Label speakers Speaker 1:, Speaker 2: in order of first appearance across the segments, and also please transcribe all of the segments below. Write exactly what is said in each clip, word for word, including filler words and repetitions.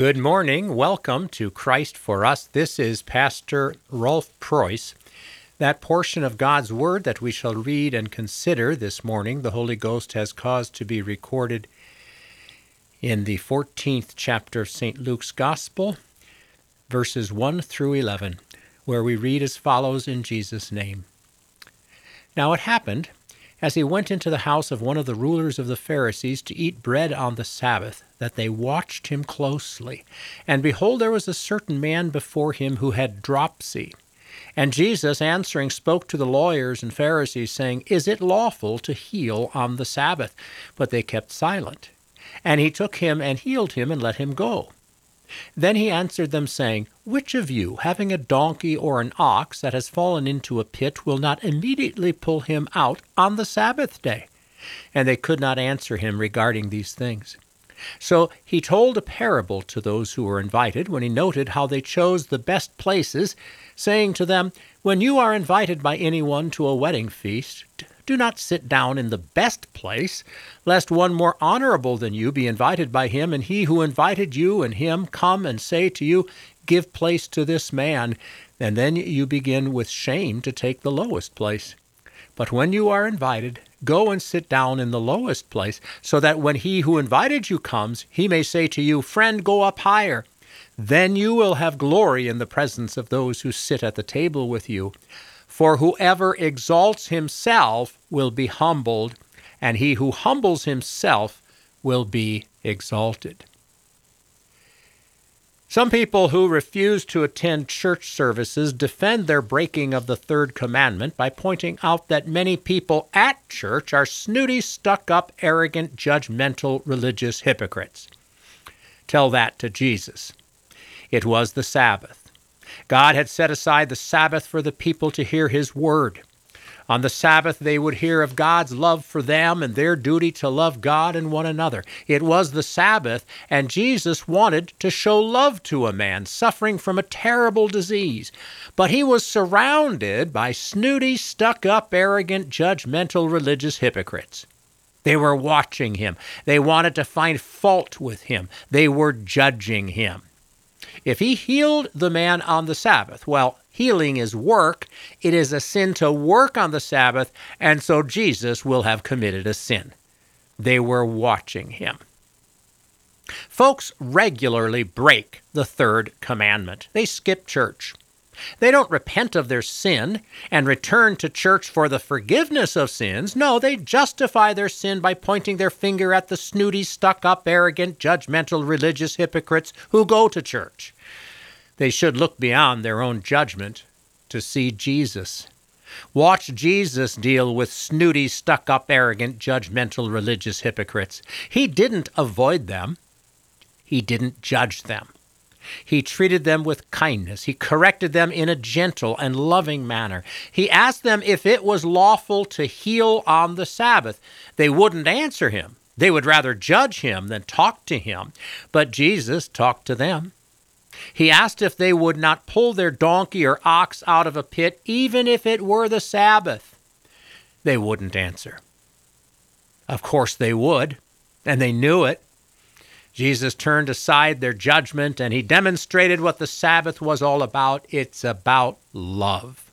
Speaker 1: Good morning. Welcome to Christ for Us. This is Pastor Rolf Preuss. That portion of God's Word that we shall read and consider this morning, the Holy Ghost has caused to be recorded in the fourteenth chapter of Saint Luke's Gospel, verses one through eleven, where we read as follows in Jesus' name. Now it happened, as he went into the house of one of the rulers of the Pharisees to eat bread on the Sabbath, that they watched him closely. And behold, there was a certain man before him who had dropsy. And Jesus, answering, spoke to the lawyers and Pharisees, saying, Is it lawful to heal on the Sabbath? But they kept silent. And he took him and healed him and let him go. Then he answered them, saying, Which of you, having a donkey or an ox that has fallen into a pit, will not immediately pull him out on the Sabbath day? And they could not answer him regarding these things. So he told a parable to those who were invited, when he noted how they chose the best places, saying to them, When you are invited by anyone to a wedding feast, do not sit down in the best place, lest one more honorable than you be invited by him, and he who invited you and him come and say to you, Give place to this man, and then you begin with shame to take the lowest place. But when you are invited, go and sit down in the lowest place, so that when he who invited you comes, he may say to you, Friend, go up higher. Then you will have glory in the presence of those who sit at the table with you. For whoever exalts himself will be humbled, and he who humbles himself will be exalted. Some people who refuse to attend church services defend their breaking of the third commandment by pointing out that many people at church are snooty, stuck-up, arrogant, judgmental, religious hypocrites. Tell that to Jesus. It was the Sabbath. God had set aside the Sabbath for the people to hear his word. On the Sabbath, they would hear of God's love for them and their duty to love God and one another. It was the Sabbath, and Jesus wanted to show love to a man suffering from a terrible disease. But he was surrounded by snooty, stuck-up, arrogant, judgmental religious hypocrites. They were watching him. They wanted to find fault with him. They were judging him. If he healed the man on the Sabbath, well, healing is work. It is a sin to work on the Sabbath, and so Jesus will have committed a sin. They were watching him. Folks regularly break the third commandment. They skip church. They don't repent of their sin and return to church for the forgiveness of sins. No, they justify their sin by pointing their finger at the snooty, stuck-up, arrogant, judgmental religious hypocrites who go to church. They should look beyond their own judgment to see Jesus. Watch Jesus deal with snooty, stuck-up, arrogant, judgmental religious hypocrites. He didn't avoid them. He didn't judge them. He treated them with kindness. He corrected them in a gentle and loving manner. He asked them if it was lawful to heal on the Sabbath. They wouldn't answer him. They would rather judge him than talk to him. But Jesus talked to them. He asked if they would not pull their donkey or ox out of a pit, even if it were the Sabbath. They wouldn't answer. Of course they would, and they knew it. Jesus turned aside their judgment, and he demonstrated what the Sabbath was all about. It's about love.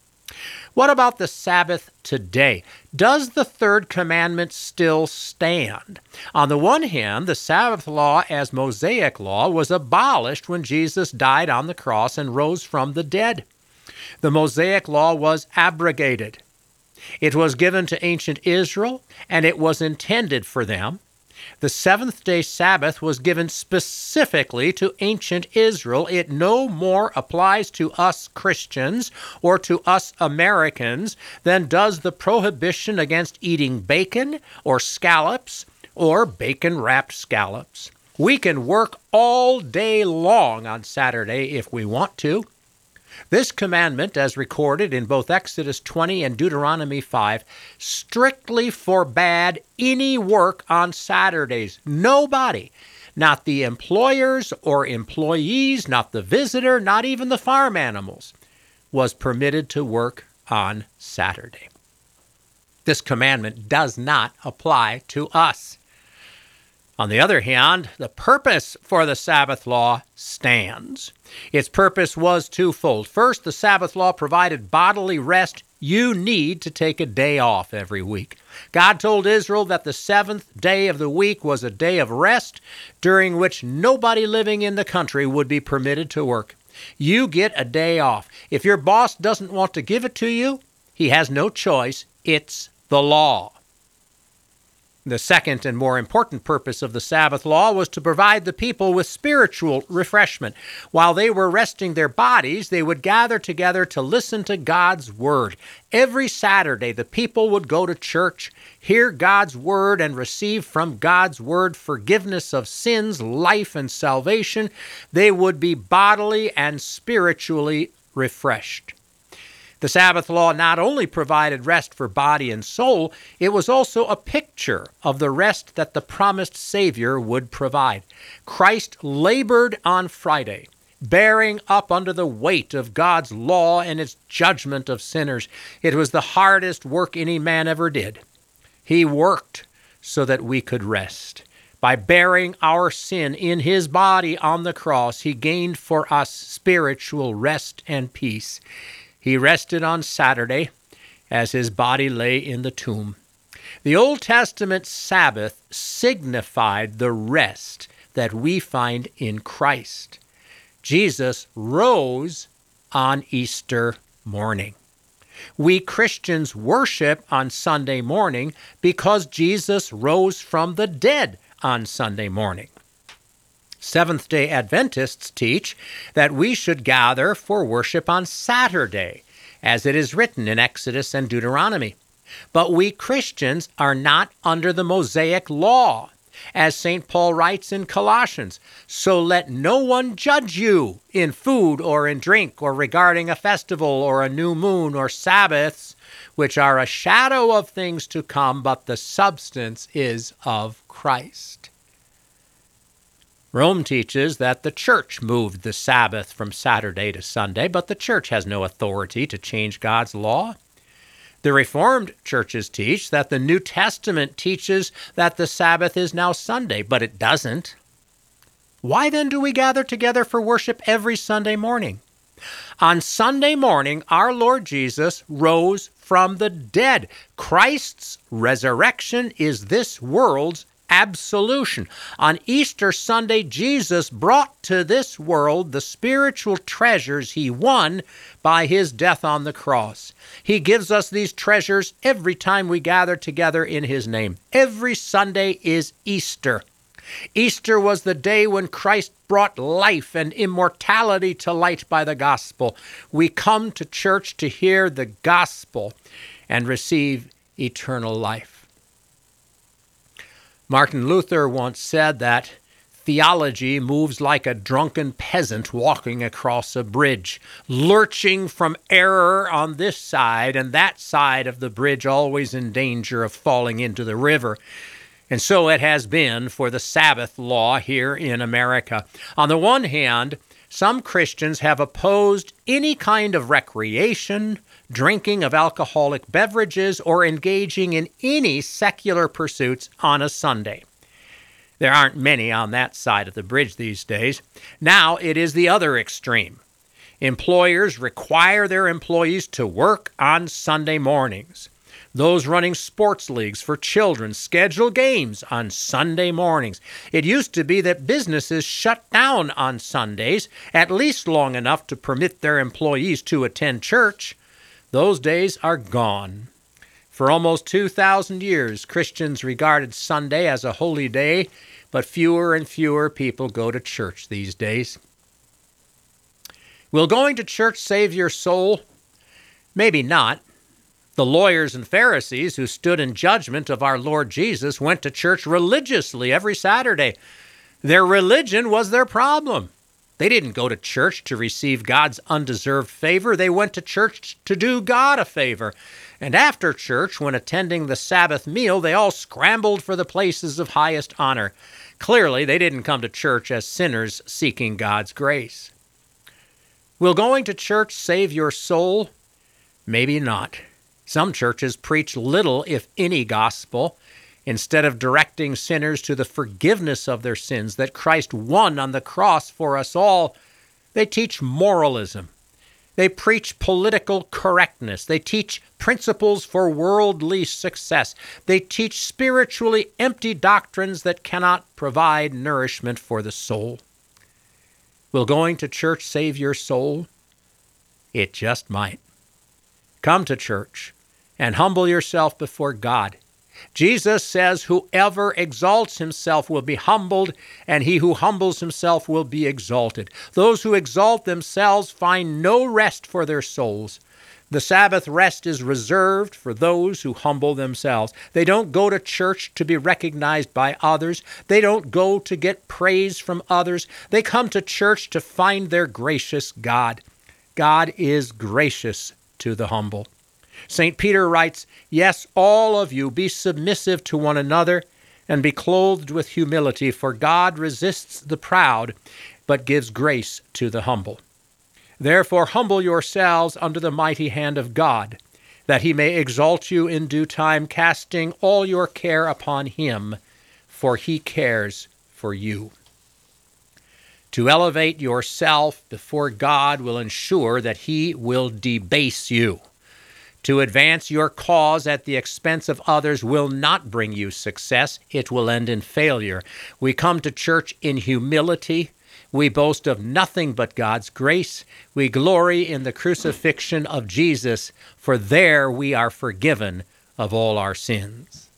Speaker 1: What about the Sabbath today? Does the third commandment still stand? On the one hand, the Sabbath law as Mosaic law was abolished when Jesus died on the cross and rose from the dead. The Mosaic law was abrogated. It was given to ancient Israel, and it was intended for them. The seventh-day Sabbath was given specifically to ancient Israel. It no more applies to us Christians or to us Americans than does the prohibition against eating bacon or scallops or bacon-wrapped scallops. We can work all day long on Saturday if we want to. This commandment, as recorded in both Exodus twenty and Deuteronomy five, strictly forbade any work on Saturdays. Nobody, not the employers or employees, not the visitor, not even the farm animals, was permitted to work on Saturday. This commandment does not apply to us. On the other hand, the purpose for the Sabbath law stands. Its purpose was twofold. First, the Sabbath law provided bodily rest. You need to take a day off every week. God told Israel that the seventh day of the week was a day of rest during which nobody living in the country would be permitted to work. You get a day off. If your boss doesn't want to give it to you, he has no choice. It's the law. The second and more important purpose of the Sabbath law was to provide the people with spiritual refreshment. While they were resting their bodies, they would gather together to listen to God's word. Every Saturday, the people would go to church, hear God's word, and receive from God's word forgiveness of sins, life, and salvation. They would be bodily and spiritually refreshed. The Sabbath law not only provided rest for body and soul, it was also a picture of the rest that the promised Savior would provide. Christ labored on Friday, bearing up under the weight of God's law and its judgment of sinners. It was the hardest work any man ever did. He worked so that we could rest. By bearing our sin in his body on the cross, he gained for us spiritual rest and peace. He rested on Saturday as his body lay in the tomb. The Old Testament Sabbath signified the rest that we find in Christ. Jesus rose on Easter morning. We Christians worship on Sunday morning because Jesus rose from the dead on Sunday morning. Seventh-day Adventists teach that we should gather for worship on Saturday, as it is written in Exodus and Deuteronomy. But we Christians are not under the Mosaic law, as Saint Paul writes in Colossians. So let no one judge you in food or in drink or regarding a festival or a new moon or Sabbaths, which are a shadow of things to come, but the substance is of Christ. Rome teaches that the church moved the Sabbath from Saturday to Sunday, but the church has no authority to change God's law. The Reformed churches teach that the New Testament teaches that the Sabbath is now Sunday, but it doesn't. Why then do we gather together for worship every Sunday morning? On Sunday morning, our Lord Jesus rose from the dead. Christ's resurrection is this world's absolution. On Easter Sunday, Jesus brought to this world the spiritual treasures he won by his death on the cross. He gives us these treasures every time we gather together in his name. Every Sunday is Easter. Easter was the day when Christ brought life and immortality to light by the gospel. We come to church to hear the gospel and receive eternal life. Martin Luther once said that theology moves like a drunken peasant walking across a bridge, lurching from error on this side and that side of the bridge, always in danger of falling into the river. And so it has been for the Sabbath law here in America. On the one hand, some Christians have opposed any kind of recreation, drinking of alcoholic beverages, or engaging in any secular pursuits on a Sunday. There aren't many on that side of the bridge these days. Now it is the other extreme. Employers require their employees to work on Sunday mornings. Those running sports leagues for children schedule games on Sunday mornings. It used to be that businesses shut down on Sundays, at least long enough to permit their employees to attend church. Those days are gone. For almost two thousand years, Christians regarded Sunday as a holy day, but fewer and fewer people go to church these days. Will going to church save your soul? Maybe not. The lawyers and Pharisees who stood in judgment of our Lord Jesus went to church religiously every Saturday. Their religion was their problem. They didn't go to church to receive God's undeserved favor. They went to church to do God a favor. And after church, when attending the Sabbath meal, they all scrambled for the places of highest honor. Clearly, they didn't come to church as sinners seeking God's grace. Will going to church save your soul? Maybe not. Some churches preach little, if any, gospel. Instead of directing sinners to the forgiveness of their sins that Christ won on the cross for us all, they teach moralism. They preach political correctness. They teach principles for worldly success. They teach spiritually empty doctrines that cannot provide nourishment for the soul. Will going to church save your soul? It just might. Come to church and humble yourself before God. Jesus says, whoever exalts himself will be humbled, and he who humbles himself will be exalted. Those who exalt themselves find no rest for their souls. The Sabbath rest is reserved for those who humble themselves. They don't go to church to be recognized by others. They don't go to get praise from others. They come to church to find their gracious God. God is gracious to the humble. Saint Peter writes, "Yes, all of you be submissive to one another and be clothed with humility, for God resists the proud, but gives grace to the humble. Therefore humble yourselves under the mighty hand of God, that he may exalt you in due time, casting all your care upon him, for he cares for you." To elevate yourself before God will ensure that he will debase you. To advance your cause at the expense of others will not bring you success. It will end in failure. We come to church in humility. We boast of nothing but God's grace. We glory in the crucifixion of Jesus, for there we are forgiven of all our sins.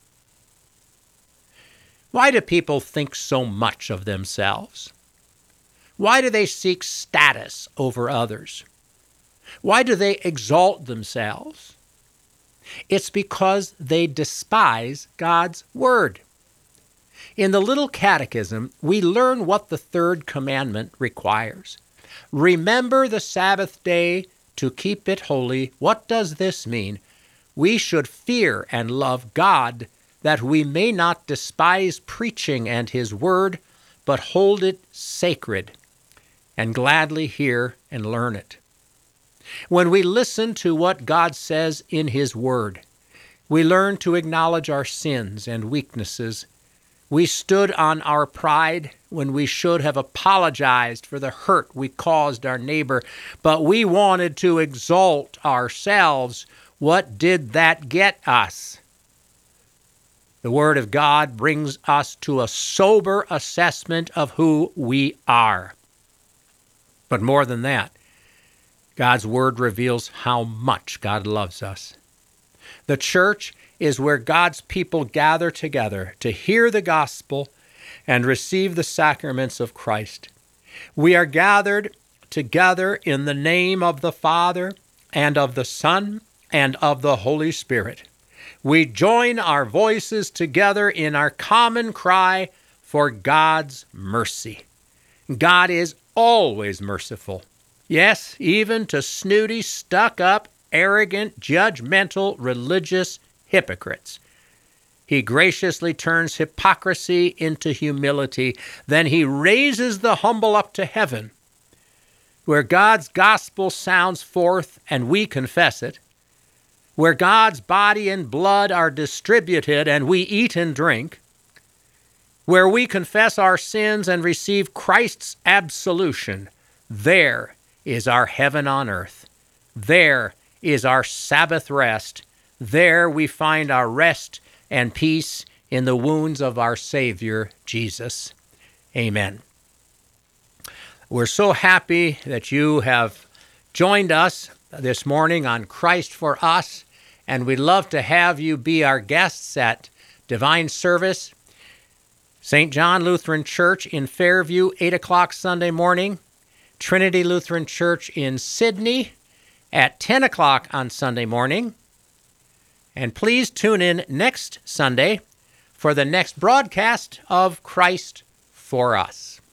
Speaker 1: Why do people think so much of themselves? Why do they seek status over others? Why do they exalt themselves? It's because they despise God's word. In the Little Catechism, we learn what the third commandment requires. Remember the Sabbath day to keep it holy. What does this mean? We should fear and love God, that we may not despise preaching and his word, but hold it sacred and gladly hear and learn it. When we listen to what God says in his word, we learn to acknowledge our sins and weaknesses. We stood on our pride when we should have apologized for the hurt we caused our neighbor, but we wanted to exalt ourselves. What did that get us? The Word of God brings us to a sober assessment of who we are. But more than that, God's Word reveals how much God loves us. The church is where God's people gather together to hear the gospel and receive the sacraments of Christ. We are gathered together in the name of the Father and of the Son and of the Holy Spirit. We join our voices together in our common cry for God's mercy. God is always merciful. Yes, even to snooty, stuck-up, arrogant, judgmental, religious hypocrites. He graciously turns hypocrisy into humility. Then he raises the humble up to heaven, where God's gospel sounds forth and we confess it, where God's body and blood are distributed and we eat and drink, where we confess our sins and receive Christ's absolution. There is our heaven on earth. There is our Sabbath rest. There we find our rest and peace in the wounds of our Savior, Jesus. Amen. We're so happy that you have joined us this morning on Christ for Us, and we'd love to have you be our guests at Divine Service, Saint John Lutheran Church in Fairview, eight o'clock Sunday morning, Trinity Lutheran Church in Sydney at ten o'clock on Sunday morning. And please tune in next Sunday for the next broadcast of Christ for Us.